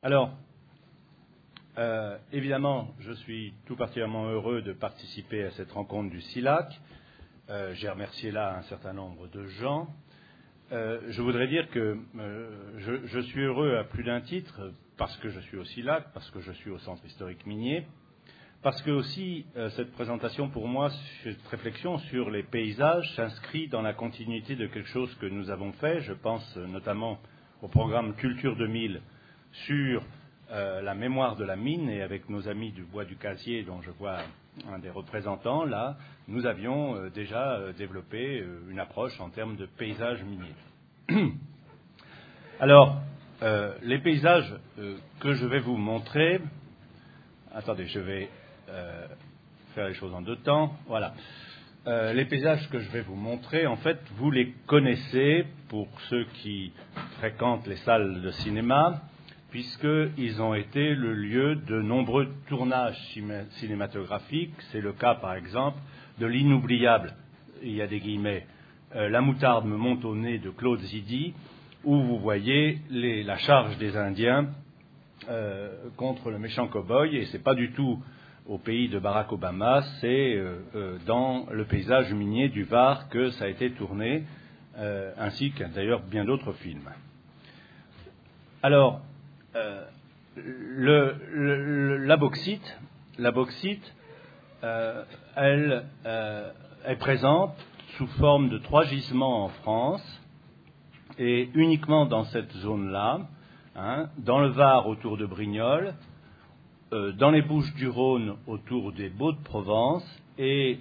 Alors, évidemment, je suis tout particulièrement heureux de participer à cette rencontre du SILAC. J'ai remercié là un certain nombre de gens. Je voudrais dire que je suis heureux à plus d'un titre, parce que je suis au SILAC, parce que je suis au Centre historique minier, parce que aussi cette présentation pour moi, cette réflexion sur les paysages s'inscrit dans la continuité de quelque chose que nous avons fait. Je pense notamment au programme Culture 2000 sur la mémoire de la mine, et avec nos amis du Bois du Casier, dont je vois un des représentants là, nous avions déjà développé une approche en termes de paysages miniers. Alors, les paysages que je vais vous montrer, attendez, je vais faire les choses en deux temps, voilà. Les paysages que je vais vous montrer, en fait, vous les connaissez pour ceux qui fréquentent les salles de cinéma, puisqu'ils ont été le lieu de nombreux tournages cinématographiques. C'est le cas, par exemple, de l'inoubliable, il y a des guillemets, La moutarde me monte au nez de Claude Zidi, où vous voyez la charge des Indiens contre le méchant cow-boy, et ce n'est pas du tout au pays de Barack Obama, c'est dans le paysage minier du Var que ça a été tourné, ainsi que d'ailleurs bien d'autres films. Alors, la bauxite, elle est présente sous forme de 3 gisements en France, et uniquement dans cette zone-là, dans le Var autour de Brignoles, dans les Bouches-du-Rhône autour des Baux-de-Provence, et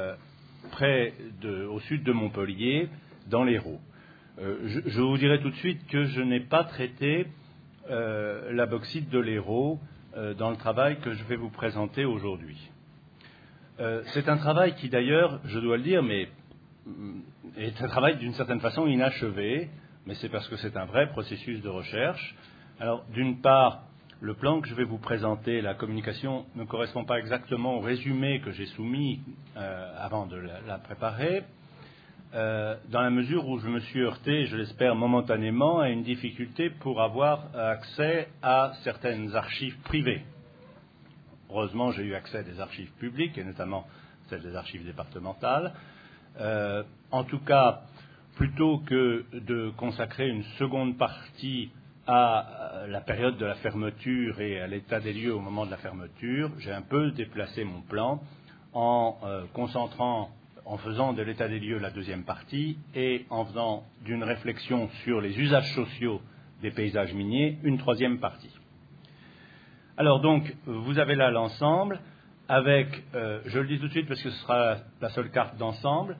au sud de Montpellier, dans l'Hérault. Je vous dirai tout de suite que je n'ai pas traité la bauxite de l'Hérault dans le travail que je vais vous présenter aujourd'hui. C'est un travail qui, d'ailleurs, je dois le dire, mais est un travail d'une certaine façon inachevé, mais c'est parce que c'est un vrai processus de recherche. Alors, d'une part, le plan que je vais vous présenter, la communication, ne correspond pas exactement au résumé que j'ai soumis avant de la préparer, dans la mesure où je me suis heurté, je l'espère momentanément, à une difficulté pour avoir accès à certaines archives privées. Heureusement, j'ai eu accès à des archives publiques, et notamment celles des archives départementales. En tout cas, plutôt que de consacrer une seconde partie à la période de la fermeture et à l'état des lieux au moment de la fermeture, j'ai un peu déplacé mon plan en faisant de l'état des lieux la deuxième partie, et en faisant d'une réflexion sur les usages sociaux des paysages miniers une troisième partie. Alors donc, vous avez là l'ensemble, avec, je le dis tout de suite parce que ce sera la seule carte d'ensemble,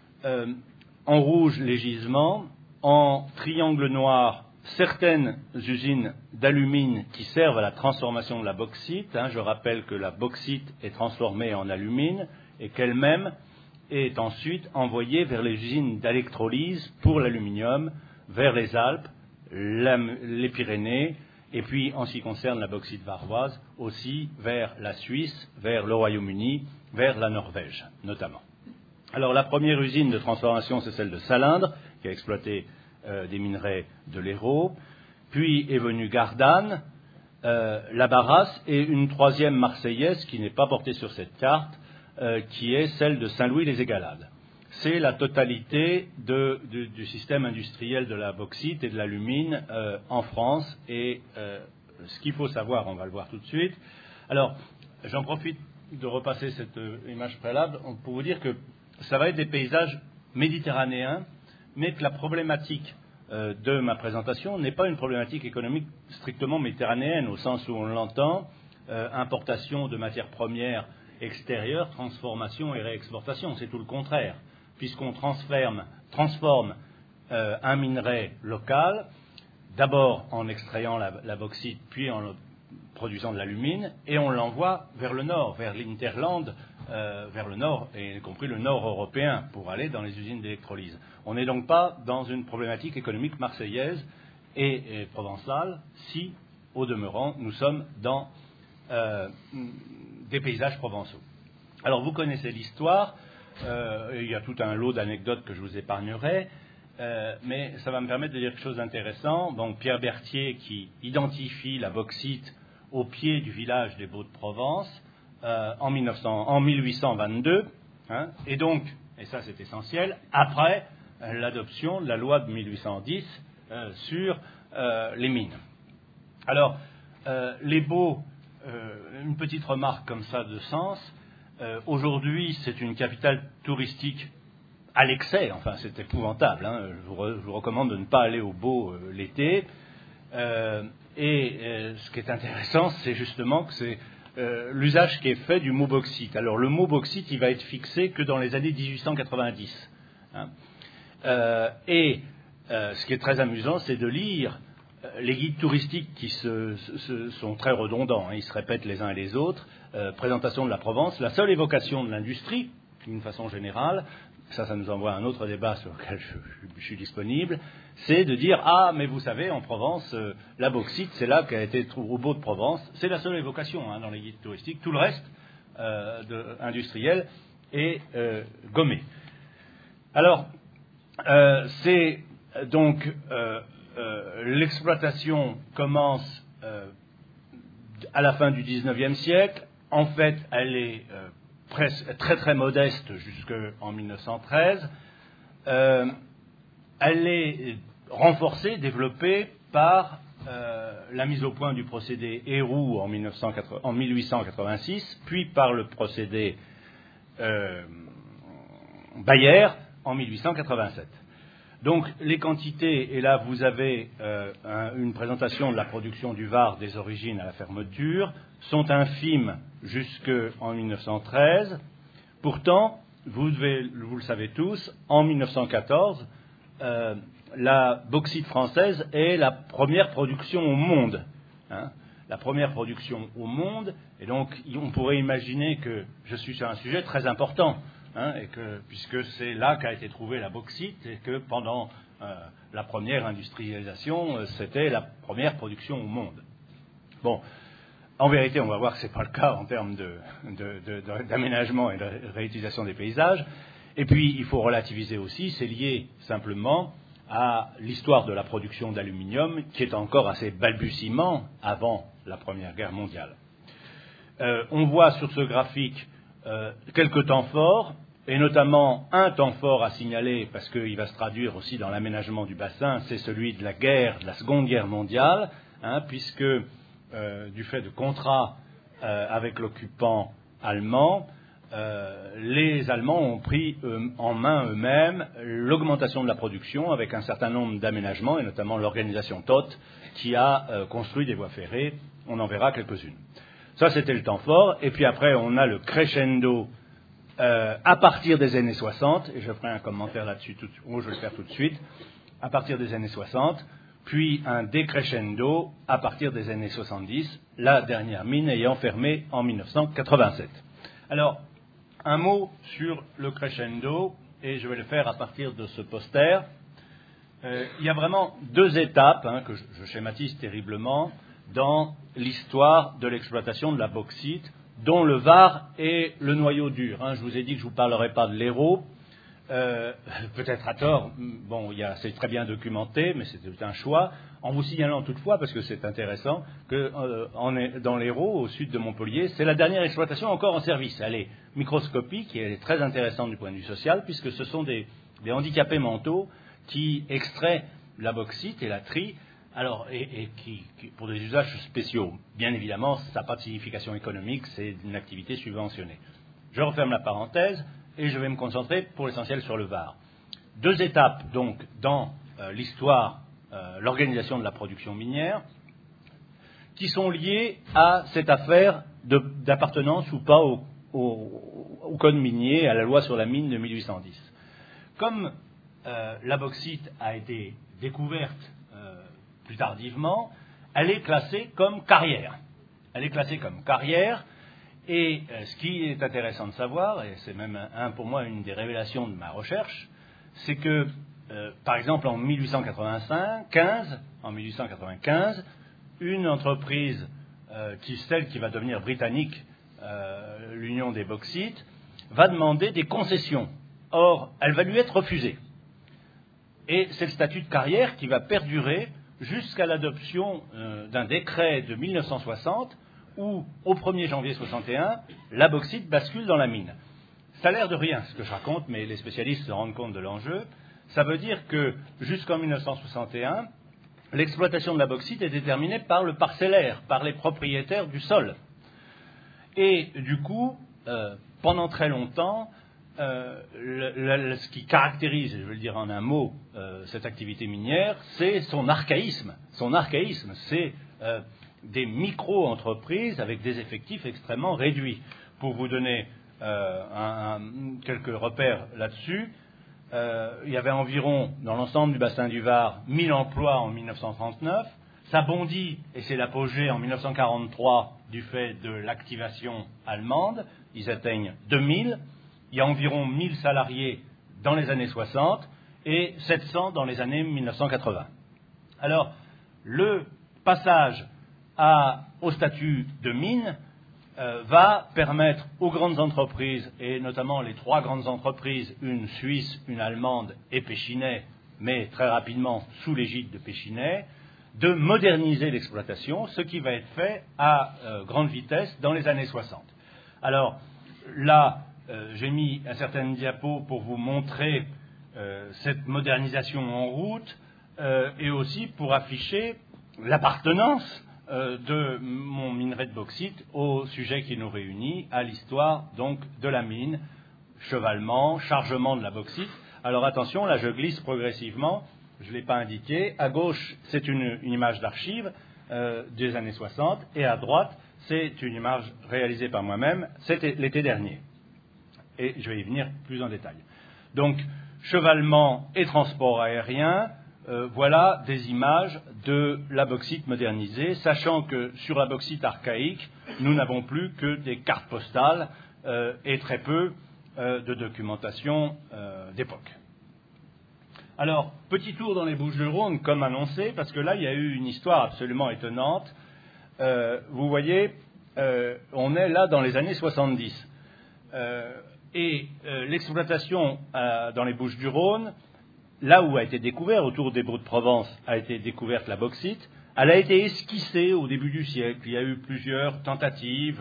en rouge les gisements, en triangle noir certaines usines d'alumine qui servent à la transformation de la bauxite. Je rappelle que la bauxite est transformée en alumine et qu'elle-même est ensuite envoyée vers les usines d'électrolyse pour l'aluminium, vers les Alpes, les Pyrénées, et puis en ce qui concerne la bauxite varoise, aussi vers la Suisse, vers le Royaume-Uni, vers la Norvège notamment. Alors la première usine de transformation, c'est celle de Salindre, qui a exploité des minerais de l'Hérault. Puis est venue Gardanne, la Barrasse, et une troisième marseillaise qui n'est pas portée sur cette carte, qui est celle de Saint-Louis-les-Égalades. C'est la totalité du système industriel de la bauxite et de l'alumine en France, et ce qu'il faut savoir, on va le voir tout de suite. Alors, j'en profite de repasser cette image préalable pour vous dire que ça va être des paysages méditerranéens, mais que la problématique de ma présentation n'est pas une problématique économique strictement méditerranéenne, au sens où on l'entend, importation de matières premières extérieures, transformation et réexportation. C'est tout le contraire, puisqu'on transforme un minerai local, d'abord en extrayant la bauxite, puis en produisant de l'alumine, et on l'envoie vers le nord, vers l'Interland, vers le nord, et y compris le nord européen, pour aller dans les usines d'électrolyse. On n'est donc pas dans une problématique économique marseillaise et provençale, si, au demeurant, nous sommes dans des paysages provençaux. Alors, vous connaissez l'histoire, il y a tout un lot d'anecdotes que je vous épargnerai. mais ça va me permettre de dire quelque chose d'intéressant. Donc Pierre Berthier qui identifie la bauxite au pied du village des Baux-de-Provence en 1822, hein, et donc, et ça c'est essentiel, après l'adoption de la loi de 1810 sur les mines. Alors, les Baux, une petite remarque comme ça de sens, aujourd'hui c'est une capitale touristique à l'excès, enfin c'est épouvantable, hein. Je vous recommande de ne pas aller aux Baux l'été, ce qui est intéressant c'est justement que c'est l'usage qui est fait du mot bauxite. Alors le mot bauxite il va être fixé que dans les années 1890, hein. Ce qui est très amusant c'est de lire les guides touristiques qui sont très redondants, hein, ils se répètent les uns et les autres, présentation de la Provence, la seule évocation de l'industrie, d'une façon générale, ça nous envoie à un autre débat sur lequel je suis disponible, c'est de dire « Ah, mais vous savez, en Provence, la bauxite, c'est là qu'a été trouvée au Baux-de-Provence ». C'est la seule évocation hein, dans les guides touristiques. Tout le reste industriel est gommé. Alors, c'est donc l'exploitation commence à la fin du XIXe siècle. En fait, elle est très très modeste jusqu'en 1913. Elle est renforcée, développée par la mise au point du procédé Héroux en 1886, puis par le procédé Bayer en 1887. Donc les quantités, et là vous avez une présentation de la production du Var des origines à la fermeture, sont infimes jusqu'en 1913. Pourtant, vous le savez tous, en 1914, la bauxite française est la première production au monde. Hein, la première production au monde, et donc on pourrait imaginer que je suis sur un sujet très important. Hein, puisque c'est là qu'a été trouvée la bauxite et que pendant la première industrialisation, c'était la première production au monde. Bon, en vérité, on va voir que ce n'est pas le cas en termes d'aménagement et de réutilisation des paysages. Et puis, il faut relativiser aussi, c'est lié simplement à l'histoire de la production d'aluminium qui est encore assez balbutiement avant la Première Guerre mondiale. On voit sur ce graphique quelques temps forts, et notamment un temps fort à signaler, parce qu'il va se traduire aussi dans l'aménagement du bassin, c'est celui de la Seconde Guerre mondiale, hein, puisque du fait de contrats avec l'occupant allemand, les Allemands ont pris en main eux-mêmes l'augmentation de la production avec un certain nombre d'aménagements, et notamment l'organisation TOT, qui a construit des voies ferrées. On en verra quelques-unes. Ça, c'était le temps fort. Et puis après, on a le crescendo à partir des années 60, et je ferai un commentaire là-dessus, je vais le faire tout de suite, à partir des années 60, puis un décrescendo à partir des années 70, la dernière mine ayant fermé en 1987. Alors, un mot sur le crescendo, et je vais le faire à partir de ce poster. Il y a vraiment deux étapes, hein, que je schématise terriblement, dans l'histoire de l'exploitation de la bauxite, dont le Var est le noyau dur. Hein. Je vous ai dit que je ne vous parlerai pas de l'Hérault, peut-être à tort, bon, c'est très bien documenté, mais c'était un choix, en vous signalant toutefois, parce que c'est intéressant, que dans l'Hérault, au sud de Montpellier, c'est la dernière exploitation encore en service. Elle est microscopique et elle est très intéressante du point de vue social, puisque ce sont des handicapés mentaux qui extraient la bauxite et la trient, alors, qui, pour des usages spéciaux. Bien évidemment, ça n'a pas de signification économique, c'est une activité subventionnée. Je referme la parenthèse et je vais me concentrer pour l'essentiel sur le Var. Deux étapes, donc, dans l'histoire, l'organisation de la production minière, qui sont liées à cette affaire d'appartenance ou pas au code minier, à la loi sur la mine de 1810. Comme la bauxite a été découverte plus tardivement, elle est classée comme carrière. Elle est classée comme carrière, et ce qui est intéressant de savoir, et c'est même pour moi une des révélations de ma recherche, c'est que, par exemple, en 1895, une entreprise, celle qui va devenir britannique, l'Union des Bauxites, va demander des concessions. Or, elle va lui être refusée. Et c'est le statut de carrière qui va perdurer jusqu'à l'adoption d'un décret de 1960 où, au 1er janvier 61, la bauxite bascule dans la mine. Ça a l'air de rien ce que je raconte, mais les spécialistes se rendent compte de l'enjeu. Ça veut dire que jusqu'en 1961, l'exploitation de la bauxite est déterminée par le parcellaire, par les propriétaires du sol. Et du coup, pendant très longtemps, ce qui caractérise, je vais le dire en un mot, cette activité minière, c'est son archaïsme. Son archaïsme, c'est des micro-entreprises avec des effectifs extrêmement réduits. Pour vous donner quelques repères là-dessus, il y avait environ, dans l'ensemble du bassin du Var, 1000 emplois en 1939. Ça bondit, et c'est l'apogée en 1943 du fait de l'activation allemande. Ils atteignent 2000. Il y a environ 1000 salariés dans les années 60 et 700 dans les années 1980. Alors, le passage au statut de mine va permettre aux grandes entreprises, et notamment les 3 grandes entreprises, une suisse, une allemande et Péchinet, mais très rapidement sous l'égide de Péchinet, de moderniser l'exploitation, ce qui va être fait à grande vitesse dans les années 60. Alors, là, j'ai mis un certain diapo pour vous montrer cette modernisation en route et aussi pour afficher l'appartenance de mon minerai de bauxite au sujet qui nous réunit, à l'histoire donc de la mine, chevalement, chargement de la bauxite. Alors attention, là je glisse progressivement, je ne l'ai pas indiqué. À gauche, c'est une image d'archive des années 60 et à droite, c'est une image réalisée par moi-même, c'était l'été dernier. Et je vais y venir plus en détail. Donc, chevalement et transport aérien, voilà des images de la bauxite modernisée, sachant que sur la bauxite archaïque, nous n'avons plus que des cartes postales et très peu de documentation d'époque. Alors, petit tour dans les Bouches-du-Rhône, comme annoncé, parce que là, il y a eu une histoire absolument étonnante. Vous voyez, on est là dans les années 70. L'exploitation dans les Bouches-du-Rhône, là où a été découvert, autour des Baux-de-Provence, a été découverte la bauxite, elle a été esquissée au début du siècle. Il y a eu plusieurs tentatives,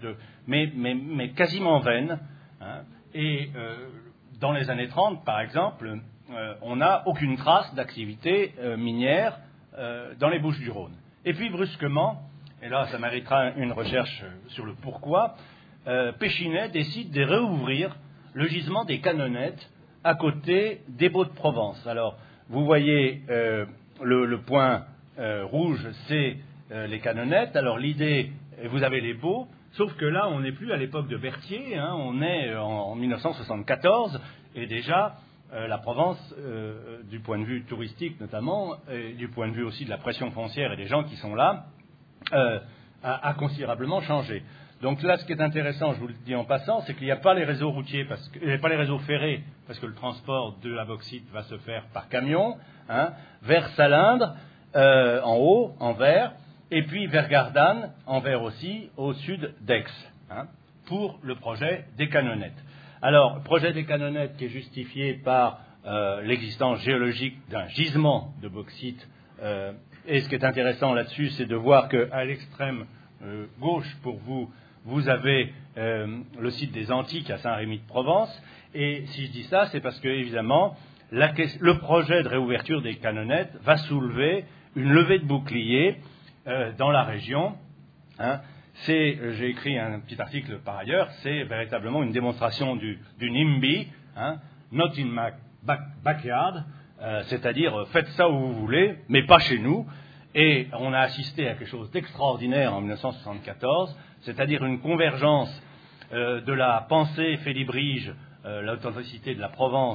mais quasiment vaines. Hein. Et dans les années 30, par exemple, on n'a aucune trace d'activité minière dans les Bouches-du-Rhône. Et puis brusquement, et là ça méritera une recherche sur le pourquoi, Péchinet décide de réouvrir le gisement des Canonnettes à côté des Baux-de-Provence. Alors, vous voyez le point rouge, c'est les Canonnettes. Alors, l'idée, vous avez les Baux, sauf que là, on n'est plus à l'époque de Berthier, hein, on est en 1974, et déjà, la Provence, du point de vue touristique notamment, et du point de vue aussi de la pression foncière et des gens qui sont là, a considérablement changé. Donc là, ce qui est intéressant, je vous le dis en passant, c'est qu'il n'y a pas les réseaux routiers, il n'y a pas les réseaux ferrés, parce que le transport de la bauxite va se faire par camion, hein, vers Salindre, en haut, en vert, et puis vers Gardanne, en vert aussi, au sud d'Aix, hein, pour le projet des Canonnettes. Alors, le projet des Canonnettes qui est justifié par l'existence géologique d'un gisement de bauxite, et ce qui est intéressant là-dessus, c'est de voir qu'à l'extrême gauche, pour vous avez le site des Antiques à Saint-Rémy-de-Provence, et si je dis ça, c'est parce que, évidemment, le projet de réouverture des Canonnettes va soulever une levée de boucliers dans la région. Hein. J'ai écrit un petit article par ailleurs, c'est véritablement une démonstration du NIMBY, hein, not in my backyard, c'est-à-dire faites ça où vous voulez, mais pas chez nous. Et on a assisté à quelque chose d'extraordinaire en 1974, c'est-à-dire une convergence de la pensée félibrige, l'authenticité de la Provence,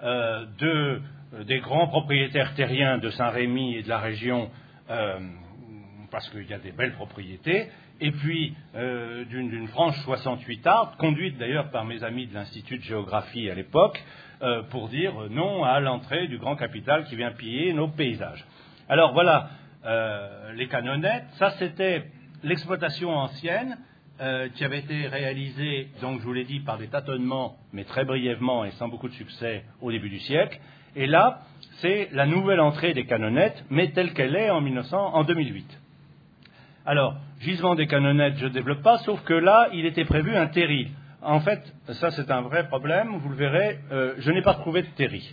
des grands propriétaires terriens de Saint-Rémy et de la région, parce qu'il y a des belles propriétés, et puis d'une franche 68arde, conduite d'ailleurs par mes amis de l'Institut de géographie à l'époque, pour dire non à l'entrée du grand capital qui vient piller nos paysages. Alors voilà, les Canonnettes, ça c'était l'exploitation ancienne qui avait été réalisée, donc je vous l'ai dit, par des tâtonnements, mais très brièvement et sans beaucoup de succès au début du siècle. Et là, c'est la nouvelle entrée des canonnettes, mais telle qu'elle est en 2008. Alors, gisement des canonnettes, je ne développe pas, sauf que là, il était prévu un terri. En fait, ça c'est un vrai problème, vous le verrez, je n'ai pas trouvé de terri.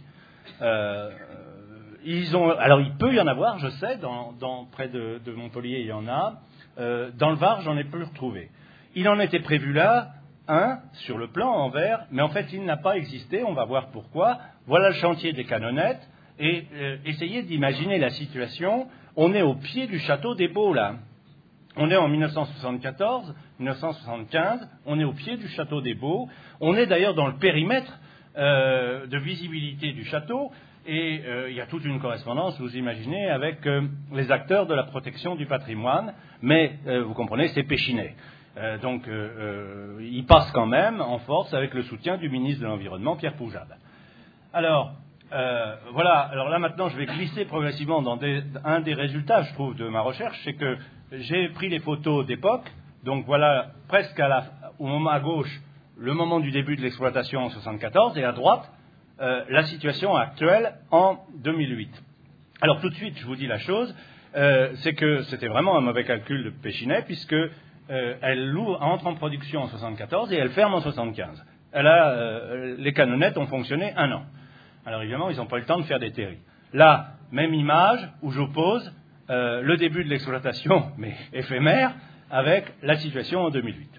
Alors, il peut y en avoir, je sais, près de Montpellier, il y en a. Dans le Var, j'en ai plus retrouvé. Il en était prévu là, un, sur le plan en verre, mais en fait, il n'a pas existé, on va voir pourquoi. Voilà le chantier des canonnettes, et essayez d'imaginer la situation. On est au pied du château des Baux, là. On est en 1974, 1975, on est au pied du château des Baux. On est d'ailleurs dans le périmètre de visibilité du château, et il y a toute une correspondance, vous imaginez, avec les acteurs de la protection du patrimoine, mais vous comprenez, c'est Péchinet. Donc il passe quand même en force avec le soutien du ministre de l'Environnement, Pierre Poujade. Alors, voilà, alors là maintenant je vais glisser progressivement dans un des résultats, je trouve, de ma recherche, c'est que j'ai pris les photos d'époque, donc voilà presque au moment à gauche, le moment du début de l'exploitation en 1974, et à droite, la situation actuelle en 2008. Alors tout de suite, je vous dis la chose, c'est que c'était vraiment un mauvais calcul de Péchinet, puisque elle entre en production en 1974 et elle ferme en 1975. Les canonnettes ont fonctionné 1 an. Alors évidemment, ils n'ont pas eu le temps de faire des terris. Là, même image où j'oppose le début de l'exploitation, mais éphémère, avec la situation en 2008.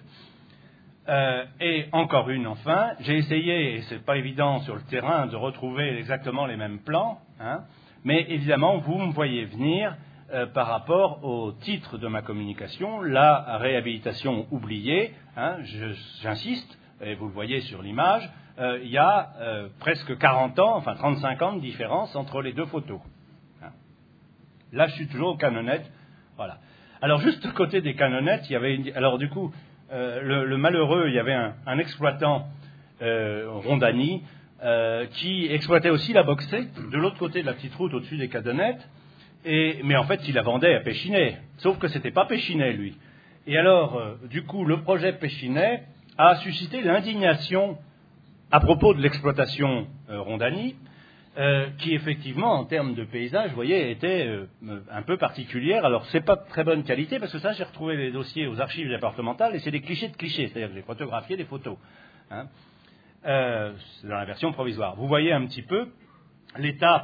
Et encore une, enfin, j'ai essayé, et c'est pas évident sur le terrain, de retrouver exactement les mêmes plans, hein, mais évidemment, vous me voyez venir par rapport au titre de ma communication, la réhabilitation oubliée, hein, j'insiste, et vous le voyez sur l'image, il y a presque 40 ans, enfin 35 ans de différence entre les deux photos. Hein. Là, je suis toujours aux canonnettes. Voilà. Alors, juste à côté des canonnettes, il y avait alors du coup, le malheureux, il y avait un exploitant, Rondani, qui exploitait aussi la boxée de l'autre côté de la petite route au-dessus des canonnettes, mais en fait, il la vendait à Péchinet. Sauf que ce n'était pas Péchinet, lui. Et alors, du coup, le projet Péchinet a suscité l'indignation à propos de l'exploitation Rondani, qui effectivement, en termes de paysage, vous voyez, était un peu particulière. Alors, c'est pas de très bonne qualité, parce que ça, j'ai retrouvé les dossiers aux archives départementales, et c'est des clichés de clichés, c'est-à-dire que j'ai photographié des photos. Hein. C'est dans la version provisoire. Vous voyez un petit peu l'état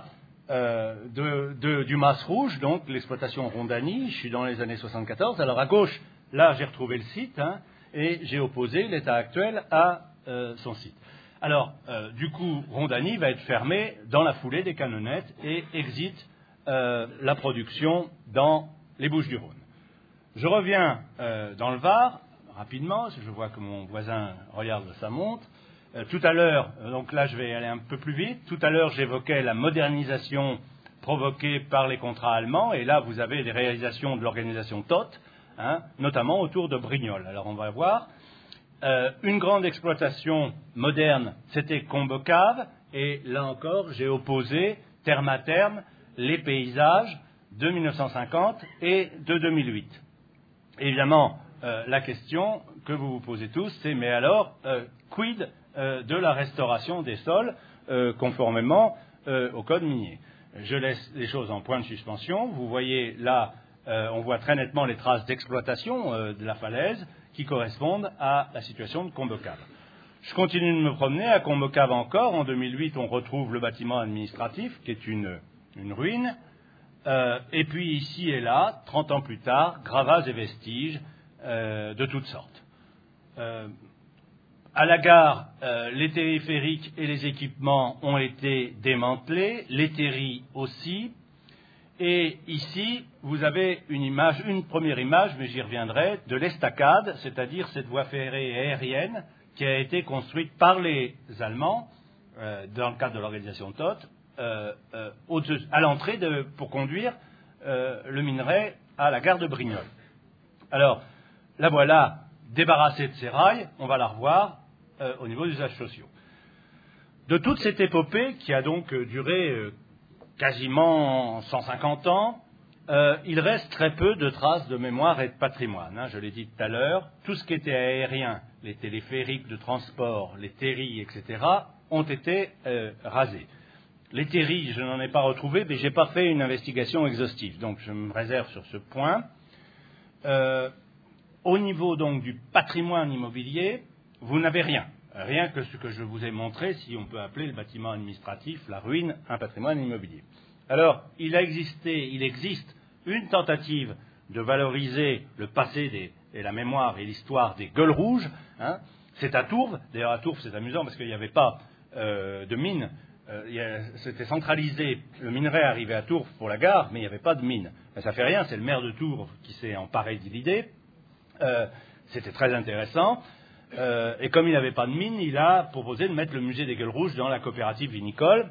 du Mas Rouge, donc l'exploitation Rondani. Je suis dans les années 74. Alors, à gauche, là, j'ai retrouvé le site, hein, et j'ai opposé l'état actuel à son site. Alors, du coup, Rondani va être fermé dans la foulée des canonnettes et exit la production dans les Bouches-du-Rhône. Je reviens dans le Var, rapidement, je vois que mon voisin regarde sa montre. Tout à l'heure, donc là je vais aller un peu plus vite, tout à l'heure j'évoquais la modernisation provoquée par les contrats allemands, et là vous avez les réalisations de l'organisation TOT, hein, notamment autour de Brignoles. Alors on va voir. Une grande exploitation moderne, c'était Combecave, et là encore, j'ai opposé terme à terme les paysages de 1950 et de 2008. Évidemment, la question que vous vous posez tous, c'est mais alors, quid de la restauration des sols conformément au code minier? Je laisse les choses en point de suspension. Vous voyez là, on voit très nettement les traces d'exploitation de la falaise, qui correspondent à la situation de Combecave. Je continue de me promener à Combecave encore. En 2008, on retrouve le bâtiment administratif, qui est une ruine. Et puis ici et là, 30 ans plus tard, gravats et vestiges de toutes sortes. À la gare, les téléphériques et les équipements ont été démantelés, les terris aussi. Et ici, vous avez une première image, mais j'y reviendrai, de l'estacade, c'est-à-dire cette voie ferrée aérienne qui a été construite par les Allemands, dans le cadre de l'organisation TOT, à l'entrée pour conduire le minerai à la gare de Brignoles. Alors, la voilà débarrassée de ses rails, on va la revoir au niveau des usages sociaux. De toute cette épopée, qui a donc duré quasiment 150 ans, il reste très peu de traces de mémoire et de patrimoine. Hein, je l'ai dit tout à l'heure, tout ce qui était aérien, les téléphériques de transport, les terris, etc., ont été rasés. Les terris, je n'en ai pas retrouvé, mais je n'ai pas fait une investigation exhaustive, donc je me réserve sur ce point. Au niveau donc du patrimoine immobilier, vous n'avez rien. Rien que ce que je vous ai montré, si on peut appeler le bâtiment administratif, la ruine, un patrimoine immobilier. Alors, il existe une tentative de valoriser le passé et la mémoire et l'histoire des Gueules Rouges. Hein. C'est à Tourves. D'ailleurs, à Tourves, c'est amusant parce qu'il n'y avait pas de mine. C'était centralisé. Le minerai arrivait à Tourves pour la gare, mais il n'y avait pas de mine. Mais ça ne fait rien, c'est le maire de Tourves qui s'est emparé de l'idée. C'était très intéressant. Et comme il n'avait pas de mine, il a proposé de mettre le musée des Gueules Rouges dans la coopérative vinicole.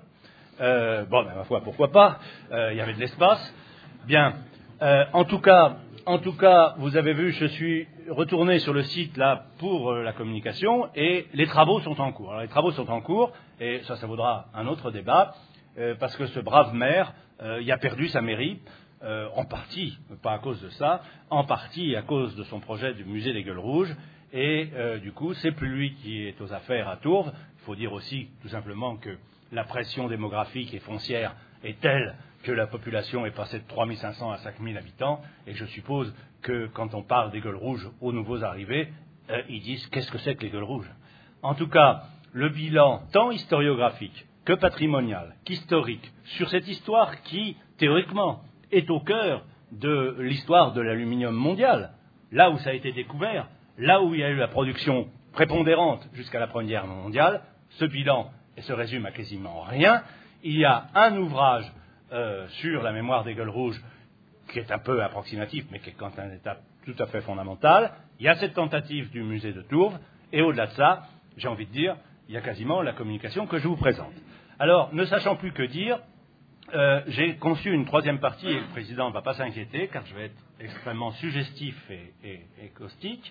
Ma foi, pourquoi pas, il y avait de l'espace. Bien. En tout cas, vous avez vu, je suis retourné sur le site là pour la communication et les travaux sont en cours. Alors, les travaux sont en cours et ça vaudra un autre débat parce que ce brave maire, il a perdu sa mairie. En partie, pas à cause de ça, en partie à cause de son projet du musée des Gueules Rouges. Et du coup, c'est plus lui qui est aux affaires à Tourves. Il faut dire aussi tout simplement que la pression démographique et foncière est telle que la population est passée de 3 500 à 5 000 habitants. Et je suppose que quand on parle des Gueules Rouges aux nouveaux arrivés, ils disent « qu'est-ce que c'est que les Gueules Rouges ?» En tout cas, le bilan tant historiographique que patrimonial, qu'historique, sur cette histoire qui, théoriquement, est au cœur de l'histoire de l'aluminium mondial, là où ça a été découvert, là où il y a eu la production prépondérante jusqu'à la Première Guerre mondiale, ce bilan se résume à quasiment rien. Il y a un ouvrage sur la mémoire des Gueules Rouges qui est un peu approximatif, mais qui est quand même une étape tout à fait fondamentale. Il y a cette tentative du musée de Tourves, et au-delà de ça, j'ai envie de dire, il y a quasiment la communication que je vous présente. Alors, ne sachant plus que dire, j'ai conçu une troisième partie, et le président ne va pas s'inquiéter, car je vais être extrêmement suggestif et caustique,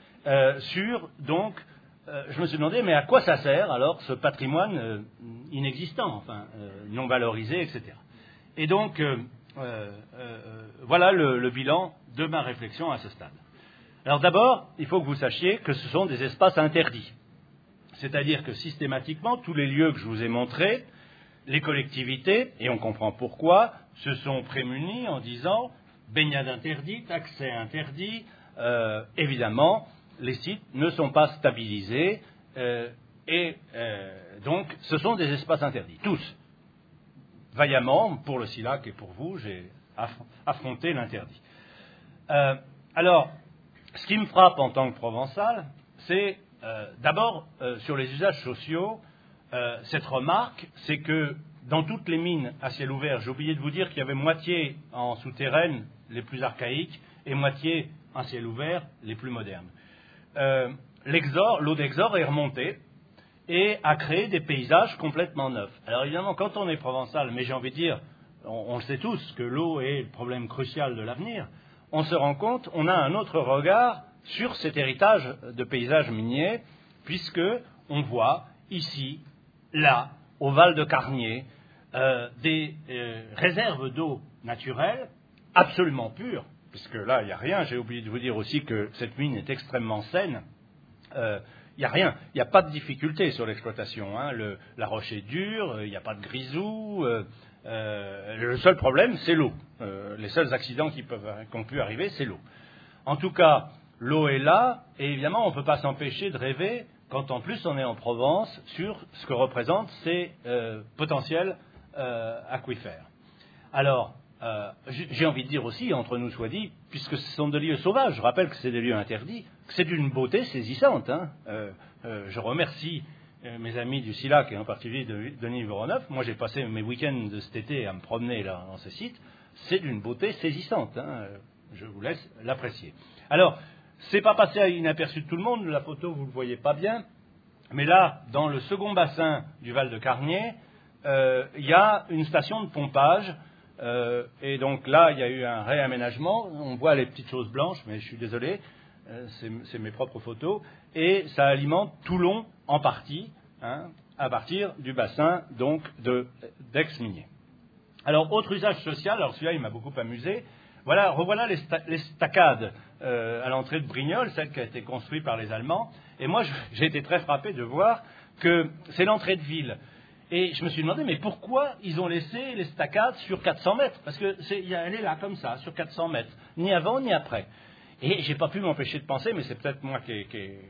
je me suis demandé, mais à quoi ça sert alors ce patrimoine inexistant, enfin, non valorisé, etc. Et donc, voilà le bilan de ma réflexion à ce stade. Alors d'abord, il faut que vous sachiez que ce sont des espaces interdits. C'est-à-dire que systématiquement, tous les lieux que je vous ai montrés, les collectivités, et on comprend pourquoi, se sont prémunis en disant baignade interdite, accès interdit, évidemment, les sites ne sont pas stabilisés, donc ce sont des espaces interdits, tous. Vaillamment, pour le SILAC et pour vous, j'ai affronté l'interdit. Alors, ce qui me frappe en tant que provençal, c'est d'abord, sur les usages sociaux, cette remarque, c'est que dans toutes les mines à ciel ouvert, j'ai oublié de vous dire qu'il y avait moitié en souterraine, les plus archaïques, et moitié en ciel ouvert, les plus modernes. L'eau d'Exor est remontée et a créé des paysages complètement neufs. Alors évidemment, quand on est provençal, mais j'ai envie de dire, on le sait tous, que l'eau est le problème crucial de l'avenir, on se rend compte, on a un autre regard sur cet héritage de paysages miniers, puisque on voit ici, là, au Val de Carnier, des réserves d'eau naturelle absolument pures, puisque là, il n'y a rien. J'ai oublié de vous dire aussi que cette mine est extrêmement saine. Il n'y a rien, il n'y a pas de difficulté sur l'exploitation. Hein. La roche est dure, il n'y a pas de grisou. Le seul problème, c'est l'eau. Les seuls accidents qui ont pu arriver, c'est l'eau. En tout cas, l'eau est là, et évidemment, on ne peut pas s'empêcher de rêver, quand en plus on est en Provence, sur ce que représentent ces potentiels aquifères. Alors, j'ai envie de dire aussi, entre nous soit dit, puisque ce sont des lieux sauvages, je rappelle que c'est des lieux interdits, que c'est d'une beauté saisissante. Hein. Je remercie mes amis du SILAC, et en particulier de Denis Voronov. Moi, j'ai passé mes week-ends de cet été à me promener là, dans ce site. C'est d'une beauté saisissante. Hein. Je vous laisse l'apprécier. Alors, c'est pas passé à inaperçu de tout le monde, la photo, vous ne le voyez pas bien, mais là, dans le second bassin du Val de Carnier, il y a une station de pompage. Et donc là, il y a eu un réaménagement. On voit les petites choses blanches, mais je suis désolé, c'est mes propres photos. Et ça alimente Toulon en partie, hein, à partir du bassin donc d'Aix-Minier. Alors, autre usage social, alors celui-là, il m'a beaucoup amusé. Revoilà les staccades à l'entrée de Brignoles, celle qui a été construite par les Allemands. Et moi, j'ai été très frappé de voir que c'est l'entrée de ville. Et je me suis demandé, mais pourquoi ils ont laissé l'estacade sur 400 mètres? Parce que elle est là, comme ça, sur 400 mètres. Ni avant, ni après. Et j'ai pas pu m'empêcher de penser, mais c'est peut-être moi qui ai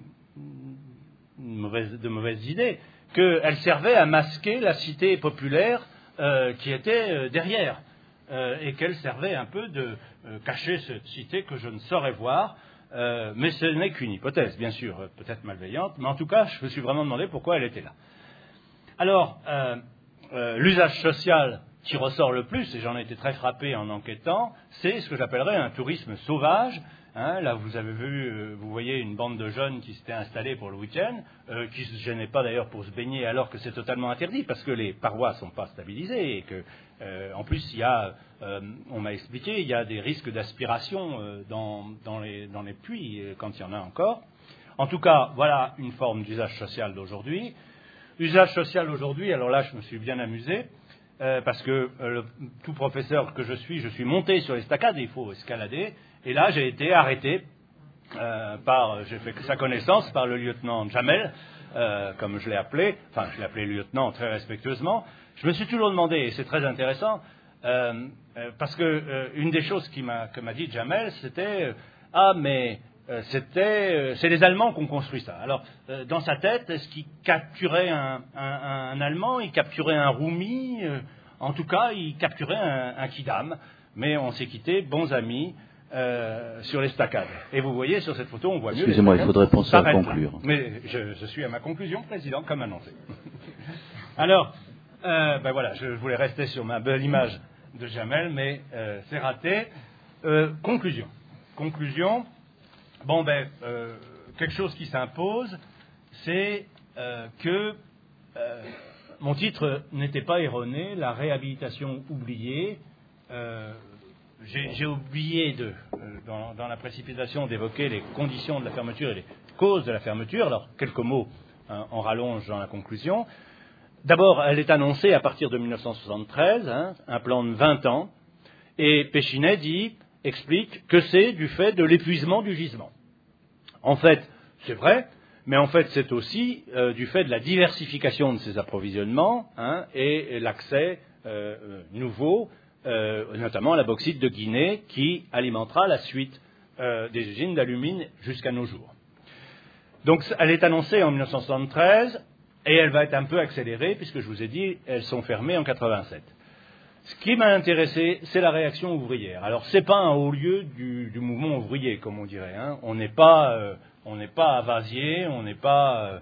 de mauvaises idées, qu'elle servait à masquer la cité populaire qui était derrière. Et qu'elle servait un peu de cacher cette cité que je ne saurais voir. Mais ce n'est qu'une hypothèse, bien sûr, peut-être malveillante. Mais en tout cas, je me suis vraiment demandé pourquoi elle était là. Alors, l'usage social qui ressort le plus, et j'en ai été très frappé en enquêtant, c'est ce que j'appellerais un tourisme sauvage. Là, vous voyez une bande de jeunes qui s'étaient installés pour le week-end, qui ne se gênaient pas d'ailleurs pour se baigner alors que c'est totalement interdit, parce que les parois ne sont pas stabilisées, et que, en plus, on m'a expliqué, il y a des risques d'aspiration dans les puits, quand il y en a encore. En tout cas, voilà une forme d'usage social d'aujourd'hui. Usage social aujourd'hui, alors là, je me suis bien amusé, parce que tout professeur que je suis monté sur l'estacade, il faut escalader, et là, j'ai été arrêté j'ai fait sa connaissance par le lieutenant Jamel, comme je l'ai appelé, enfin, je l'ai appelé lieutenant très respectueusement. Je me suis toujours demandé, et c'est très intéressant, parce que une des choses que m'a dit Jamel, c'était c'est les Allemands qui ont construit ça. Alors, dans sa tête, est-ce qu'il capturait un Allemand, il capturait un Roumi, en tout cas, il capturait un Kidam. Mais on s'est quittés, bons amis, sur l'estacade. Et vous voyez, sur cette photo, on voit mieux... Excusez-moi, il faudrait penser à conclure. Mais je suis à ma conclusion, Président, comme annoncé. Alors, voilà, je voulais rester sur ma belle image de Jamel, mais c'est raté. Conclusion. Quelque chose qui s'impose, c'est que mon titre n'était pas erroné, la réhabilitation oubliée. J'ai oublié dans la précipitation d'évoquer les conditions de la fermeture et les causes de la fermeture. Alors, quelques mots en rallonge dans la conclusion. D'abord, elle est annoncée à partir de 1973, un plan de 20 ans, et Péchinet explique que c'est du fait de l'épuisement du gisement. En fait, c'est vrai, mais en fait, c'est aussi du fait de la diversification de ces approvisionnements et l'accès nouveau, notamment à la bauxite de Guinée, qui alimentera la suite des usines d'alumine jusqu'à nos jours. Donc, elle est annoncée en 1973 et elle va être un peu accélérée, puisque je vous ai dit, elles sont fermées en 87. Ce qui m'a intéressé, c'est la réaction ouvrière. Alors, c'est pas un haut lieu du mouvement ouvrier, comme on dirait. On n'est pas à Vasier, on n'est pas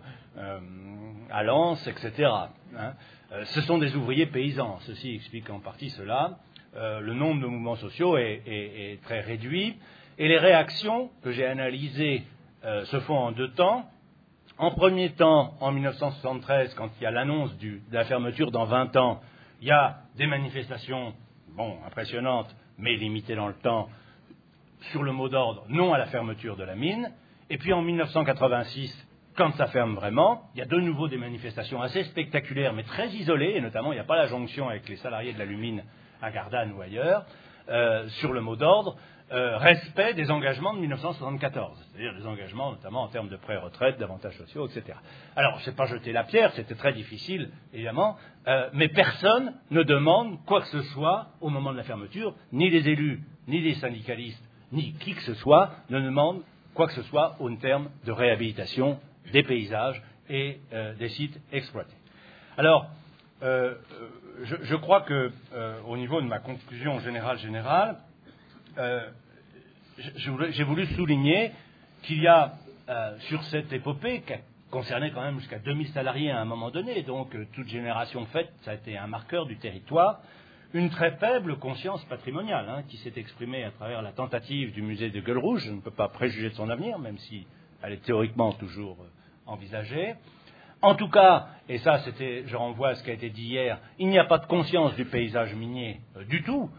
à Lens, etc. Ce sont des ouvriers paysans. Ceci explique en partie cela. Le nombre de mouvements sociaux est très réduit. Et les réactions que j'ai analysées se font en deux temps. En premier temps, en 1973, quand il y a l'annonce de la fermeture dans 20 ans, il y a des manifestations, impressionnantes, mais limitées dans le temps, sur le mot d'ordre, non à la fermeture de la mine. Et puis en 1986, quand ça ferme vraiment, il y a de nouveau des manifestations assez spectaculaires, mais très isolées, et notamment il n'y a pas la jonction avec les salariés de l'alumine à Gardanne ou ailleurs, sur le mot d'ordre, respect des engagements de 1974, c'est-à-dire des engagements notamment en termes de pré-retraite, d'avantages sociaux, etc. Alors, je ne sais pas jeter la pierre, c'était très difficile, évidemment, mais personne ne demande quoi que ce soit au moment de la fermeture, ni les élus, ni les syndicalistes, ni qui que ce soit ne demande quoi que ce soit en termes de réhabilitation des paysages et des sites exploités. Alors, je crois que, au niveau de ma conclusion générale, j'ai voulu souligner qu'il y a, sur cette épopée, qui a concerné quand même jusqu'à 2000 salariés à un moment donné, donc toute génération faite, ça a été un marqueur du territoire, une très faible conscience patrimoniale, qui s'est exprimée à travers la tentative du musée de Gueule-Rouge. Je ne peux pas préjuger de son avenir, même si elle est théoriquement toujours envisagée. En tout cas, et ça, je renvoie à ce qui a été dit hier, il n'y a pas de conscience du paysage minier du tout.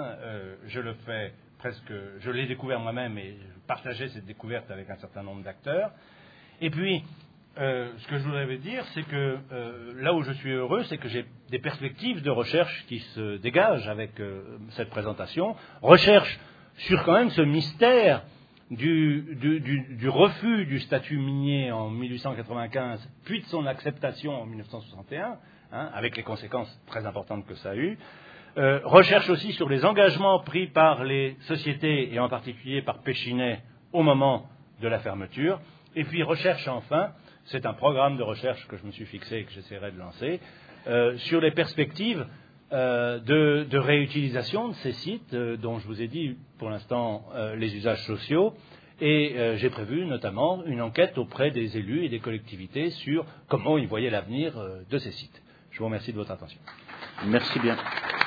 Je l'ai découvert moi-même et je partageais cette découverte avec un certain nombre d'acteurs. Et puis, ce que je voudrais dire, c'est que là où je suis heureux, c'est que j'ai des perspectives de recherche qui se dégagent avec cette présentation. Recherche sur quand même ce mystère du refus du statut minier en 1895, puis de son acceptation en 1961, avec les conséquences très importantes que ça a eu. Recherche aussi sur les engagements pris par les sociétés, et en particulier par Péchinet, au moment de la fermeture. Et puis recherche enfin, c'est un programme de recherche que je me suis fixé et que j'essaierai de lancer, sur les perspectives de réutilisation de ces sites, dont je vous ai dit pour l'instant les usages sociaux. Et j'ai prévu notamment une enquête auprès des élus et des collectivités sur comment ils voyaient l'avenir de ces sites. Je vous remercie de votre attention. Merci bien.